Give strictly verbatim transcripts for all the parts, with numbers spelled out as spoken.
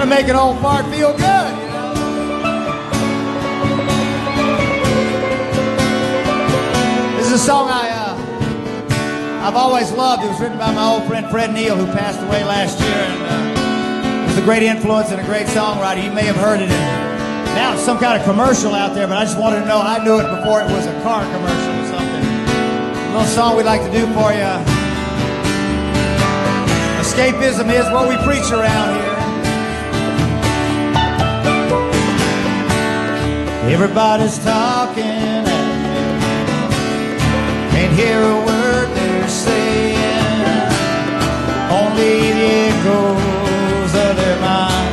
make an old fart feel good, you know? This is a song I, uh, I've always loved. It was written by my old friend Fred Neil, who passed away last year, and uh, was a great influence and a great songwriter. You may have heard it, and now it's some kind of commercial out there, but I just wanted to know, I knew it before it was a car commercial or something. A little song we'd like to do for you. Escapism is what we preach around here. Everybody's talking at me, can't hear a word they're saying, only the echoes of their mind.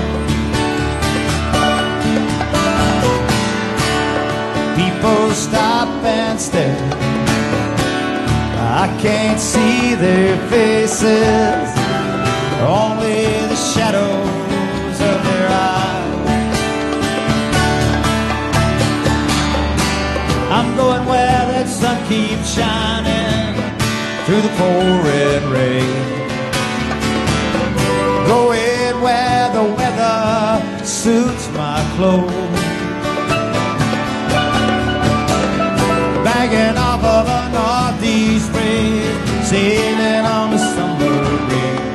People stop and stare, I can't see their faces, only the shadows of their eyes. I'm going where that sun keeps shining through the pouring rain, going where the weather suits my clothes, banging off of a northeast breeze, sailing on the summer breeze,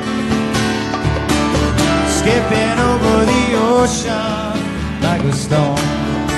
skipping over the ocean like a stone.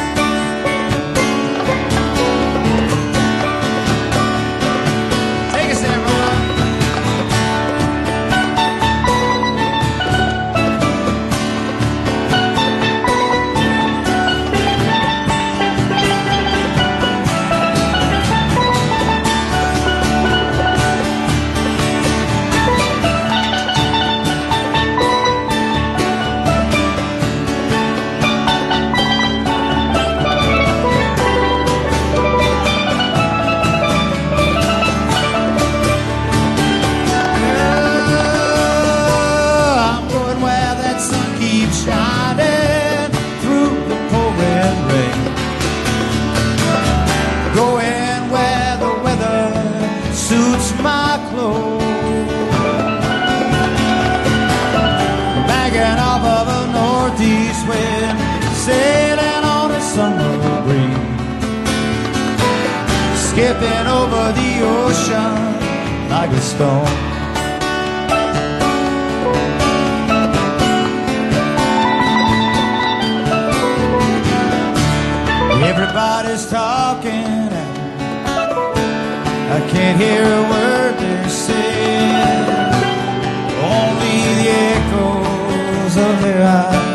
Sailing on a summer breeze, skipping over the ocean like a stone. Everybody's talking at me, I can't hear a word they're saying, only the echoes of their eyes.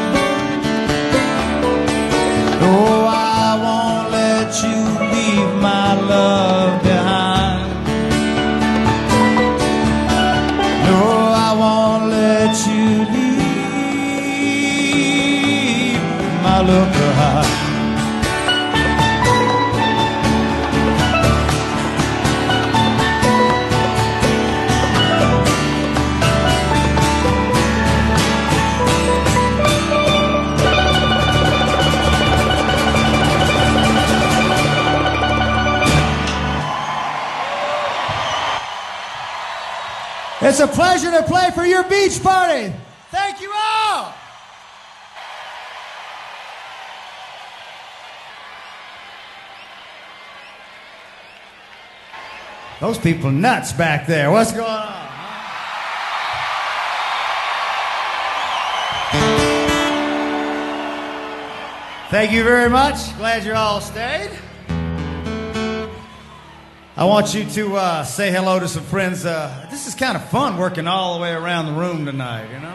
Oh, I won't let you leave my love behind. No, I won't let you leave my love behind. It's a pleasure to play for your beach party. Thank you all. Those people nuts back there. What's going on? Thank you very much. Glad you all stayed. I want you to uh, say hello to some friends. Uh, this is kind of fun working all the way around the room tonight, you know?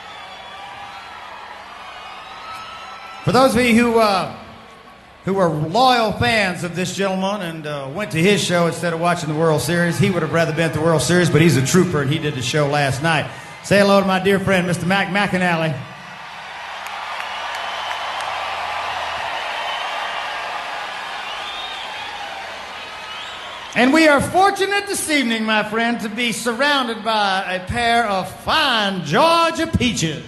For those of you who, uh, who are loyal fans of this gentleman and uh, went to his show instead of watching the World Series, he would have rather been at the World Series, but he's a trooper and he did the show last night. Say hello to my dear friend, Mister Mac McAnally. And we are fortunate this evening, my friend, to be surrounded by a pair of fine Georgia peaches.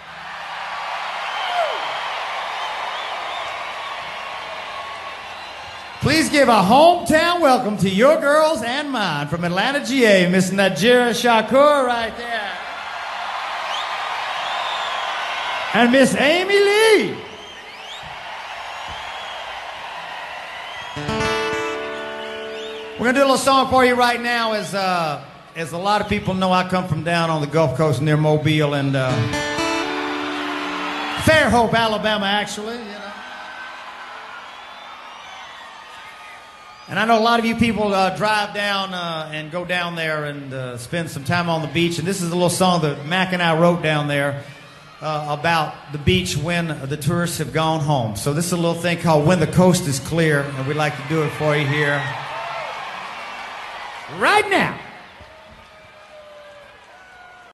Please give a hometown welcome to your girls and mine from Atlanta, G A, Miss Najira Shakur right there. and Miss Amy Lee. We're gonna do a little song for you right now. As uh, as a lot of people know, I come from down on the Gulf Coast near Mobile and uh, Fairhope, Alabama, actually. You know. And I know a lot of you people uh, drive down uh, and go down there and uh, spend some time on the beach. And this is a little song that Mac and I wrote down there uh, about the beach when the tourists have gone home. So this is a little thing called When the Coast is Clear, and we'd like to do it for you here right now.